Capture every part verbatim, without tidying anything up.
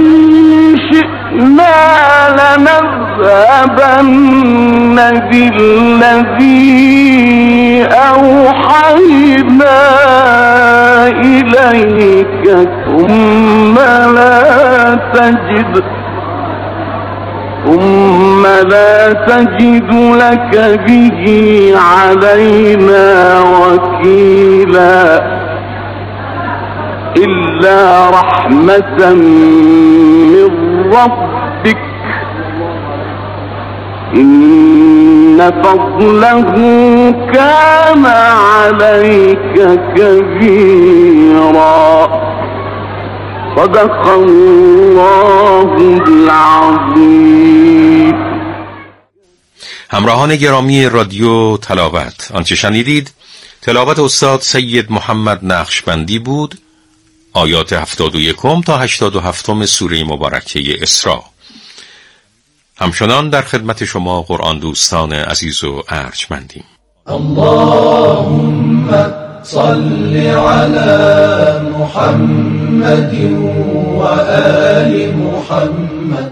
شئنا لنذهبن بالذي أوحينا إليك ثم لا تجد ثم لا تجد لك به علينا وكيلا إلا رحمة من ربك إن فضله كان عليك كبيرا. صدق الله العظیم. همراهان گرامی رادیو تلاوت، آنچه شنیدید تلاوت استاد سید محمد نقشبندی بود، آیات هفتاد و یکم تا هشتاد و هفتم سوره مبارکه اسراء. همچنان در خدمت شما قرآن دوستان عزیز و ارجمندیم. اللهم صل على محمد و آل محمد.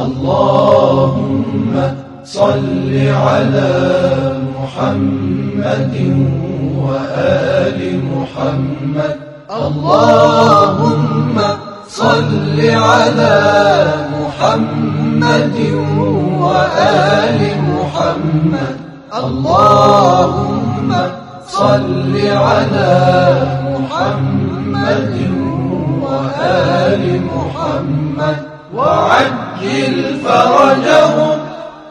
اللهم صل على محمد و آل محمد. اللهم صل على محمد و آل محمد. اللهم صل على محمد و آل محمد وعجل فرجهم.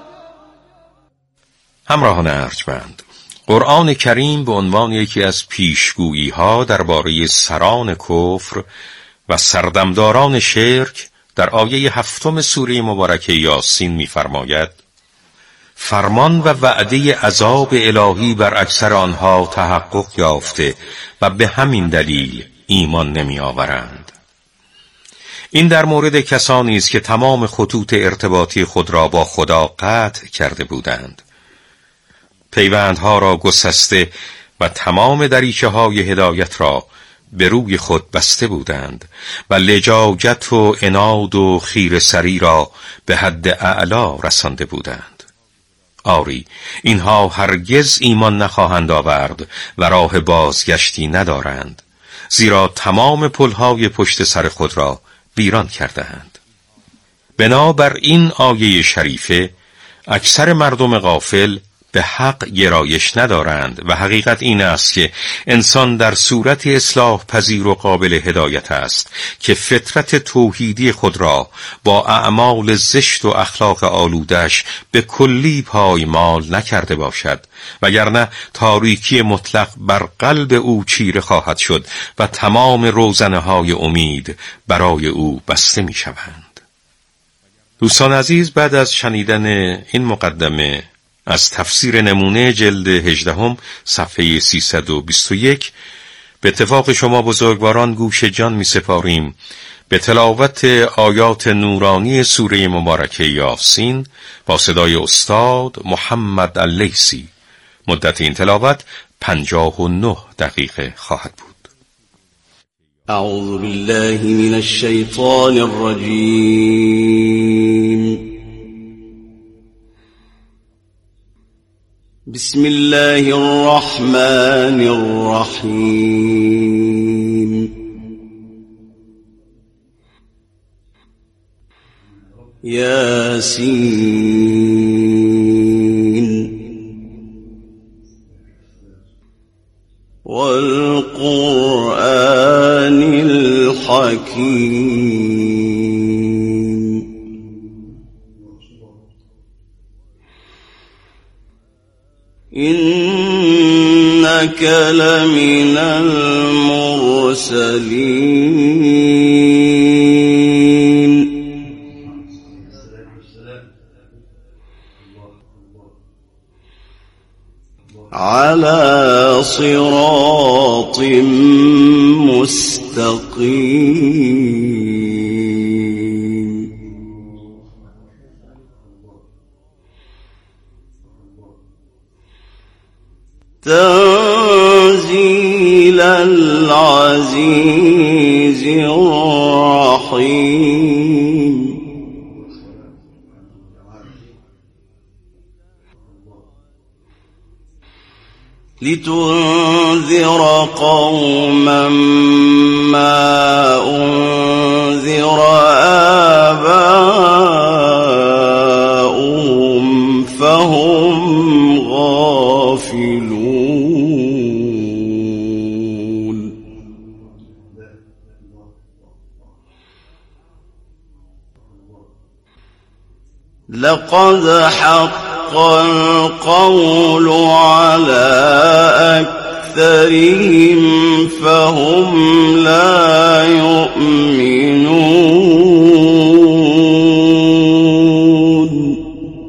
همراهان ارجمند، قرآن کریم به عنوان یکی از پیشگویی ها درباره سران کفر و سردمداران شرک در آیه هفتم سوره مبارکه یاسین می‌فرماید: فرمان و وعده عذاب الهی بر اکثر آنها تحقق یافته و به همین دلیل ایمان نمی آورند. این در مورد کسانی است که تمام خطوط ارتباطی خود را با خدا قطع کرده بودند، پیوندها را گسسته و تمام دریچه های هدایت را به روی خود بسته بودند و لجاجت و عناد و خیره سری را به حد اعلا رسانده بودند. آری، اینها هرگز ایمان نخواهند آورد و راه بازگشتی ندارند، زیرا تمام پلهای پشت سر خود را ویران کردند. بنابر این آیه شریفه اکثر مردم غافل به حق گرایش ندارند و حقیقت این است که انسان در صورت اصلاح پذیر و قابل هدایت است که فطرت توحیدی خود را با اعمال زشت و اخلاق آلودش به کلی پایمال نکرده باشد، وگرنه تاریکی مطلق بر قلب او چیره خواهد شد و تمام روزنه های امید برای او بسته می شوند. دوستان عزیز، بعد از شنیدن این مقدمه از تفسیر نمونه جلد هجدهم صفحه سیصد و بیست و یک به اتفاق شما بزرگواران گوش جان می سپاریم به تلاوت آیات نورانی سوره مبارکه یاسین با صدای استاد محمد اللیثی. مدت این تلاوت پنجاه و نه دقیقه خواهد بود. اعوذ بالله من الشیطان الرجیم. بسم الله الرحمن الرحیم. یاسین والقرآن الحکیم. إنك لمن المرسلين على صراط مستقيم. تنزيل العزيز الرحيم. لتنذر قوما ما أنذر آباؤهم فهم غافلون. لقد حق القول على أكثرهم فهم لا يؤمنون.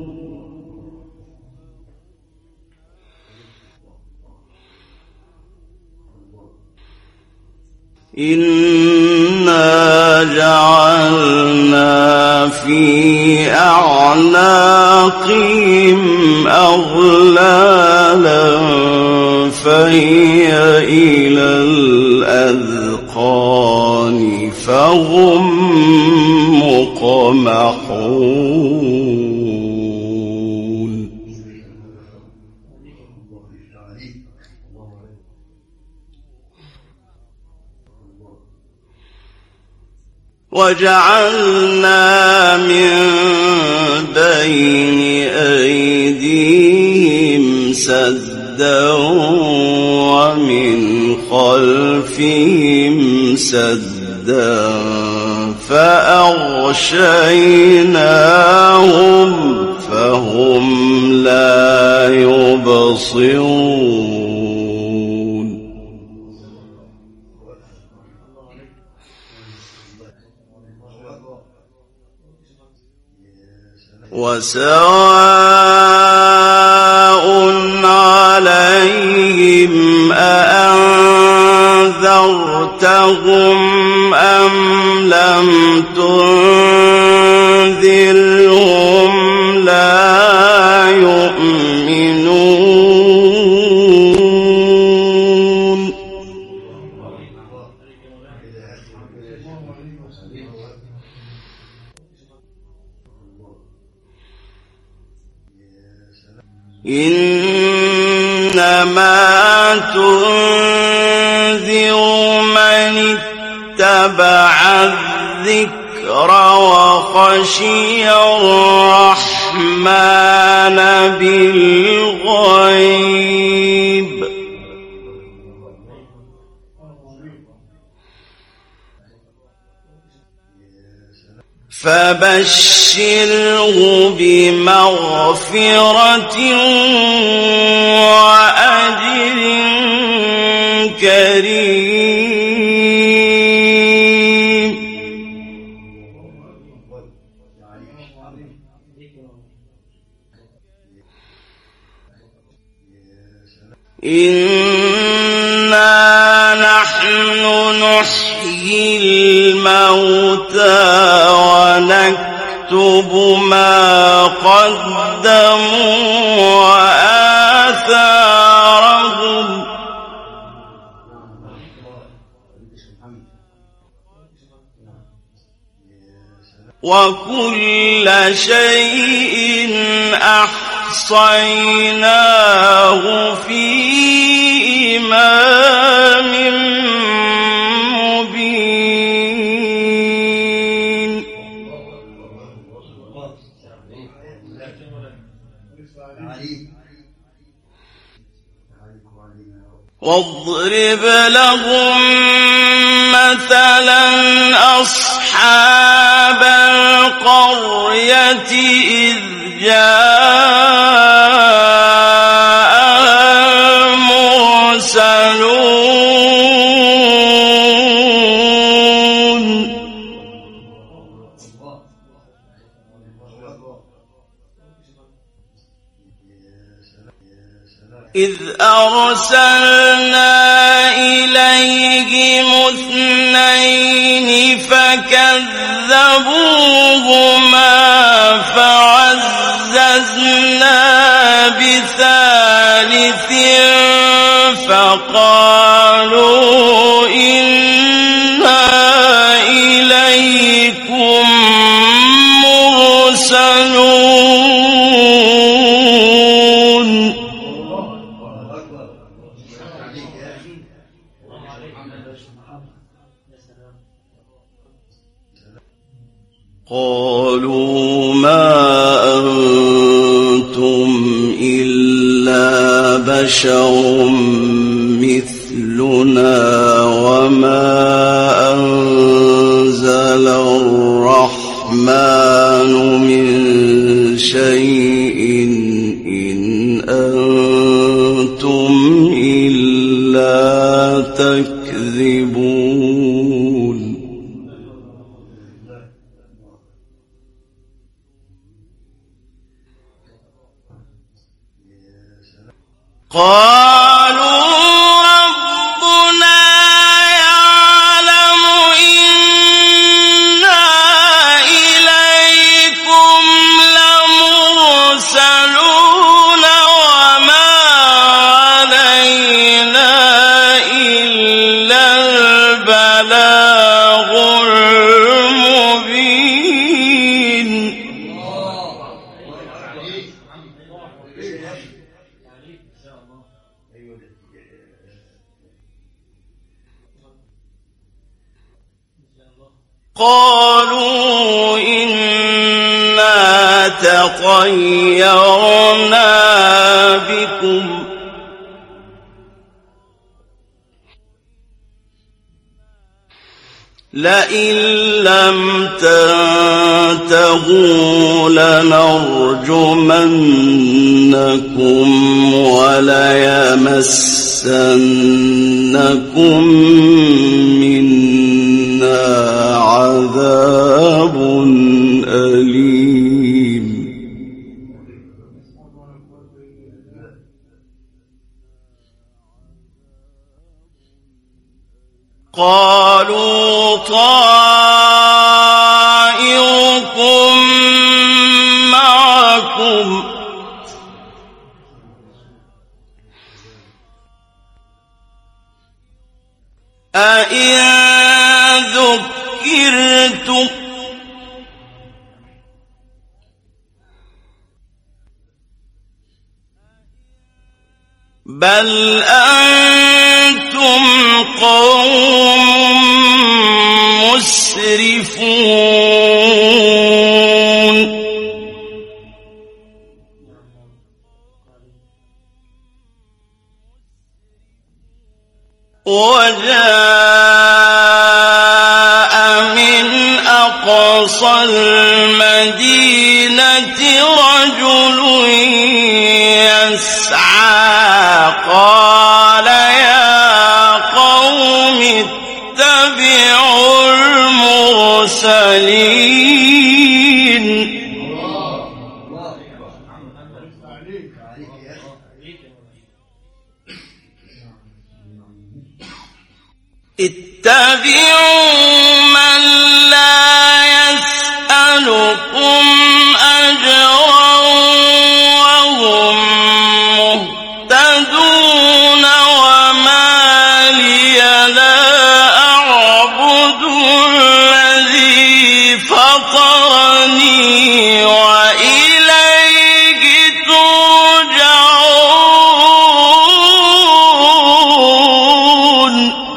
إنا جعلنا في أعناقهم أغلالا فهي إلى الأذقان فهم مقمحون. وجعلنا من بين أيديهم سدا ومن خلفهم سدا فأغشيناهم فهم لا يبصرون. وسواء عليهم أأنذرتهم أم لم تنذرهم لا يؤمنون. إنما تنذر من اتبع الذكر وخشي الرحمن بالغيب فبشره بمغفرة وأجر كريم. إنا نحن نحيي الموتى ونكتب ما قدموا وآثارهم وكل شيء أحصيناه في إمام مبين. واضرب لهم مثلا أصحاب القرية إذ جاء المرسلون إذ أرسلنا إليهم اثنين فكذبوهما فعززنا بثالث فقالوا إنا إليكم مرسلون قالوا ما أنتم إلا بشر مثلنا وما أنزل الرحمن من شيء إن أنتم إلا تكذبون قالوا ربنا يعلم إنا إليكم لمرسلون وما علينا إلا البلاغ المبين قالوا إنا تطيرنا بكم لئن لم تنتهوا لنرجمنكم وليمسنكم منا عذاب أليم قالوا طائركم معكم أئن ذكرتم بل أنتم قوم مسرفون وجاء من أقصى المدينة رجل يسعى قال يا قوم اتبعوا المرسلين اتبعوا من لا يسألكم أجرا وهم مهتدون وما لي لا أعبد الذي فطرني وإليه ترجعون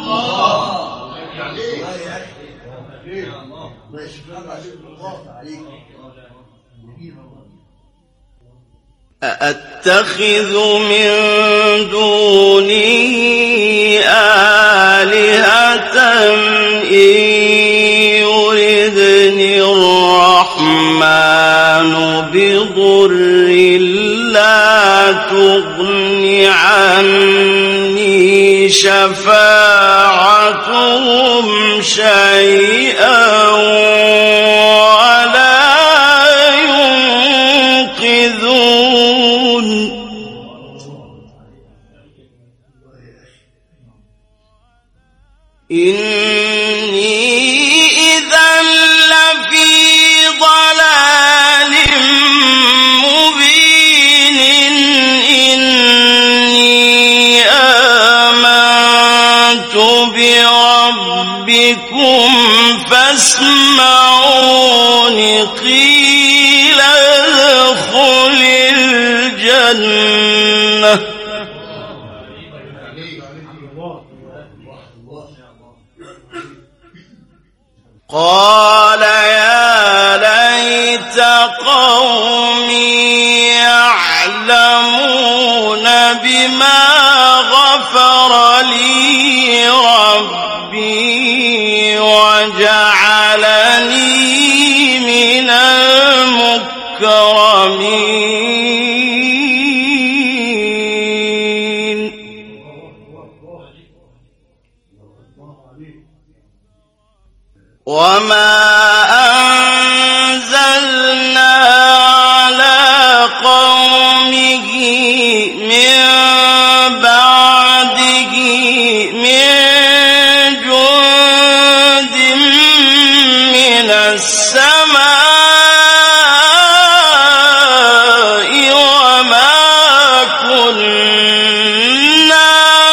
أأتخذ من دونه آلهة إن يردني الرحمن بضر لا تغن عني شفاعتهم شيئا ولا ينقذون إني إذا لفي ضلال مبين إني آمنت بربكم فاسمعون الجنة قال يا ليت قومي يعلمون بما غفر لي ربي وجعلني من المكرمين وما أنزلنا على قومه من بعده من جند من السماء وما كنا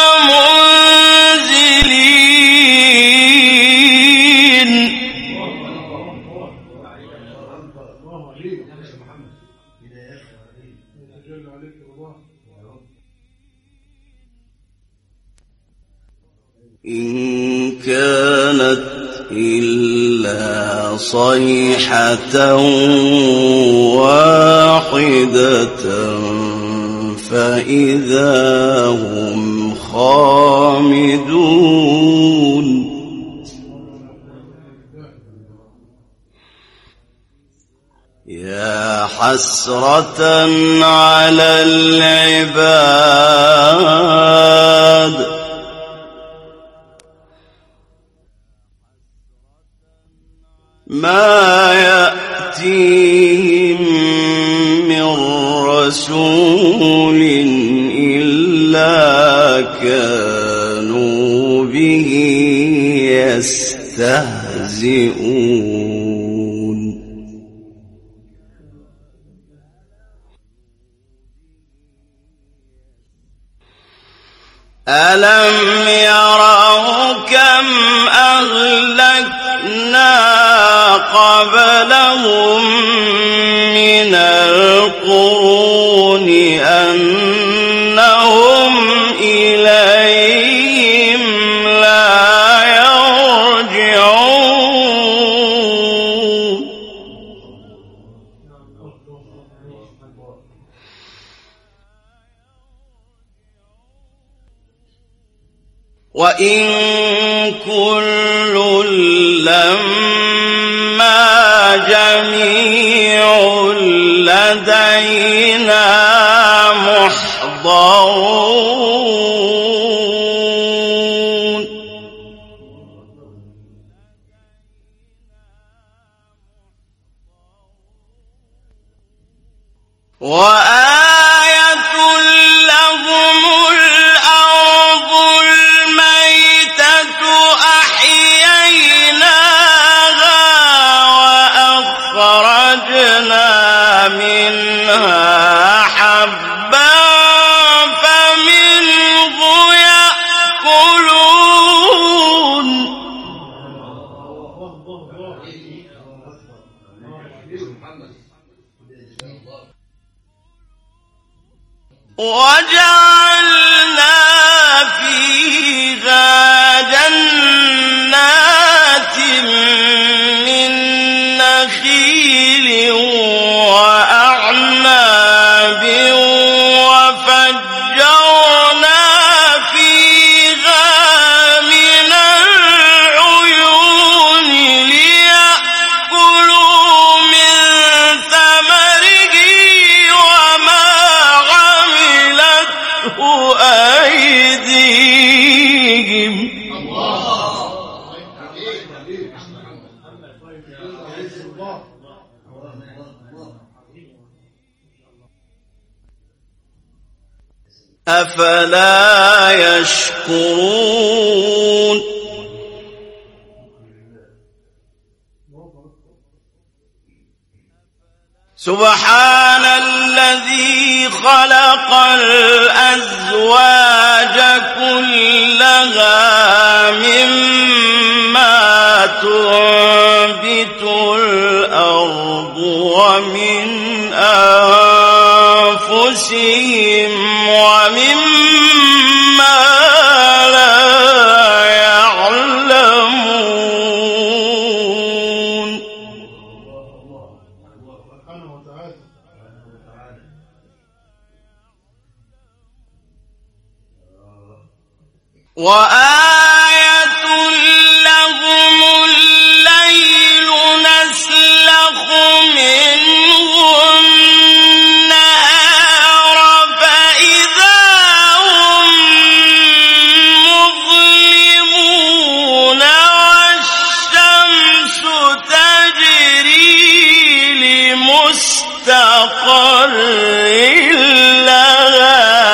منزلين إن كانت إلا صيحة واحدة فإذا هم خامدون يا حسرة على العباد ما يأتيهم من رسول إلا كانوا به يستهزئون ألم يروا كم أهلكنا قبلهم من القرون أنهم إليهم لا يرجعون وإن كل لما جميع لدينا محضرون وآية لهم الأرض الميتة أحييناها وأخرجنا منها حبا فمنه يأكلون وجعلنا فيها جنات من نخيل وأعناب وفجرنا فيها من العيون ليأكلوا من ثمره وما عملته أيديهم أفلا يشكرون سبحان الذي خلق الأزواج كلها مما تنبت الأرض ومن أنفسهم أنفسهم ومما لا يعلمون. وآية لهم الليل نسلخ منه النهار فإذا هم مظلمون والشمس تجري لمستقر لها.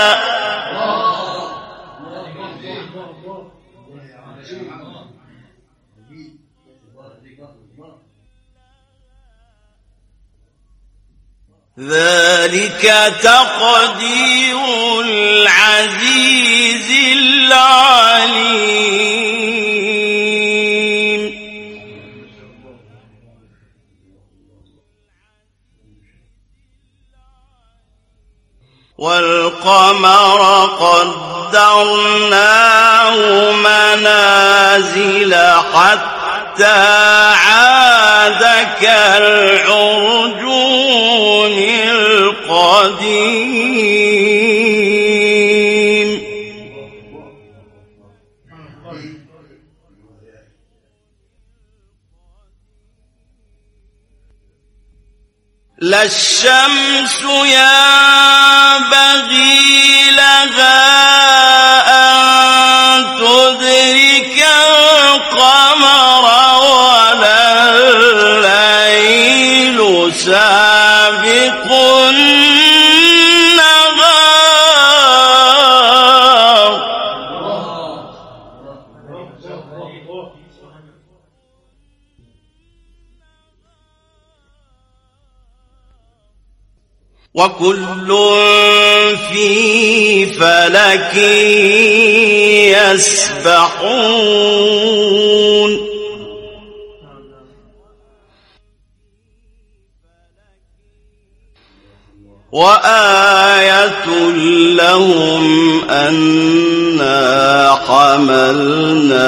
ذلك تقدير العزيز العليم. والقمر قدرناه منازل حتى عاد كالعرجون القديم. لا الشمس ينبغي لها أن تدرك القمر ولا الليل سابق النهار. وكل في فلك يسبحون. وآية لهم أنا حملنا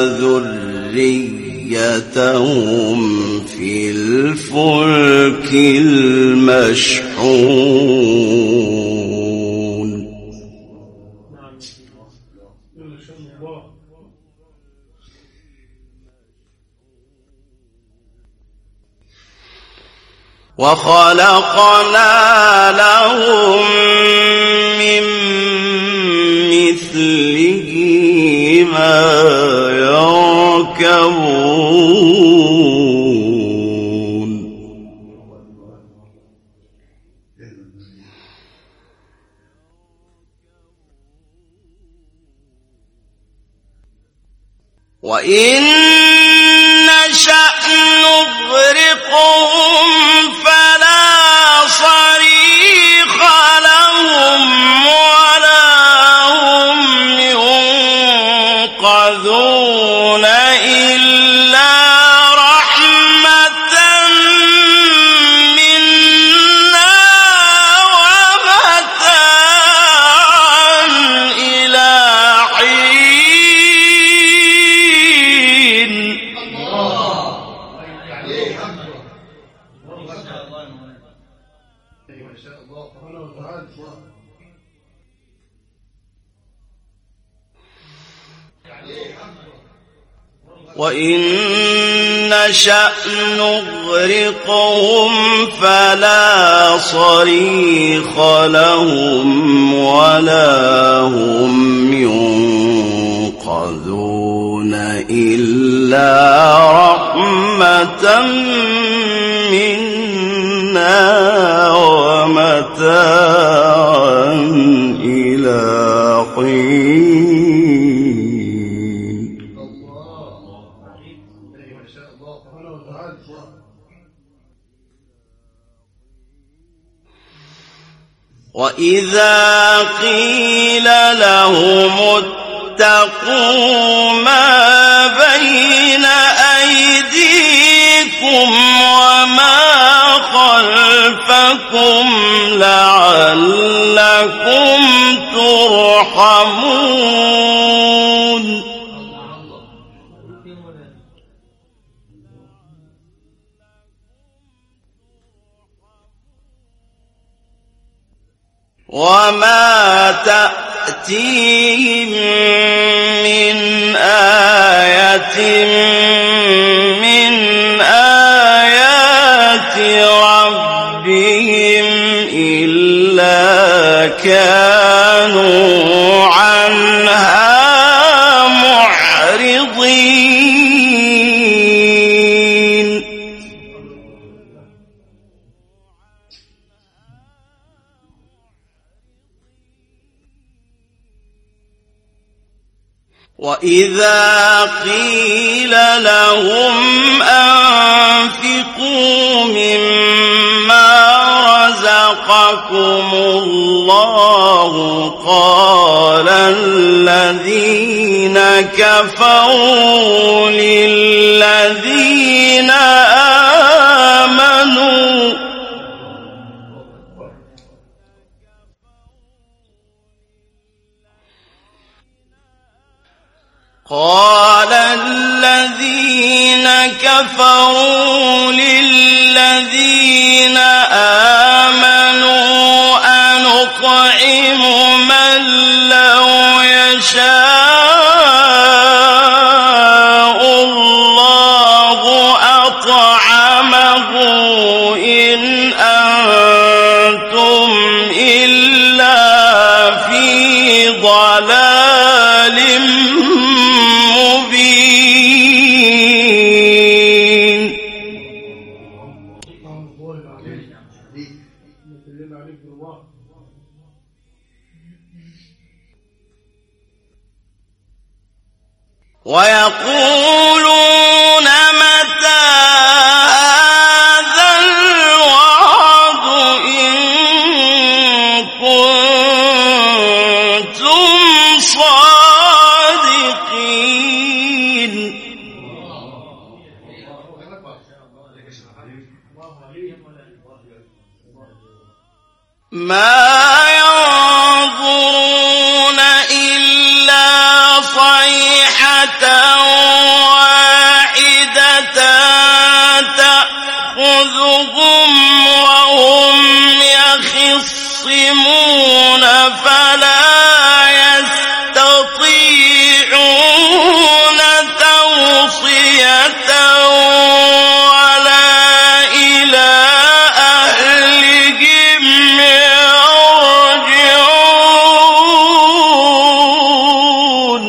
ذريتهم في الفلك المشحون. وخلقنا لهم من مثله ما يركبون. وإن نشأ نغرقهم فلا صريخ لهم ولا هم ينقذون إلا رحمة منا ومتاعا إلى حين. وإن نشأ نغرقهم فلا صريخ لهم ولا هم ينقذون إلا رحمة منا ومتاعا إلى حين. وإذا قيل لهم اتقوا ما بين أيديكم وما خلفكم لعلكم يرحمون وما تأتيهم من آية من آيات ربهم إلا كانوا عنها معرضين وإذا قيل لهم أنفقوا مما رزقكم الله قال الذين كفروا للذين آمنوا قال الذين كفروا للذين آمنوا أنطعم من لو يشاء الله أطعمه إن أنتم إلا في ضلال مبين ويقولون متى هذا الوعد إن كنتم صادقين ما ينظرون إلا صيحة واحدة تأخذهم وهم يخصمون فلا يستطيعون توصية ولا إلى أهلهم يرجعون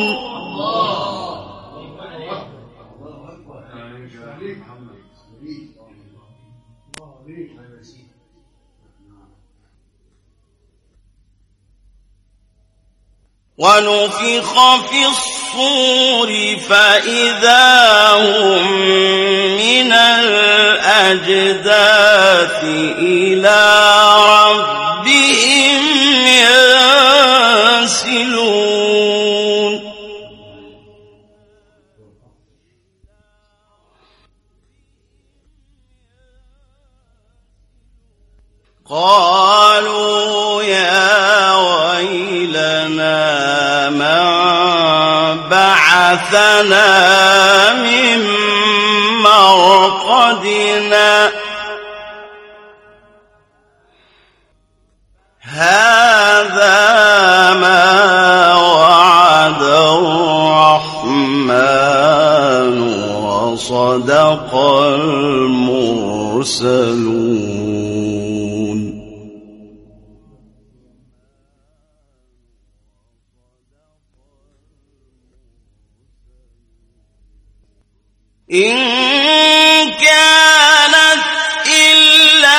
ونفخ في الصور فإذا هم من الأجداث إلى ربهم ينسلون قالوا يا ويلنا من بعثنا من مرقدنا هذا ما وعد الرحمن وصدق المرسلون إن كان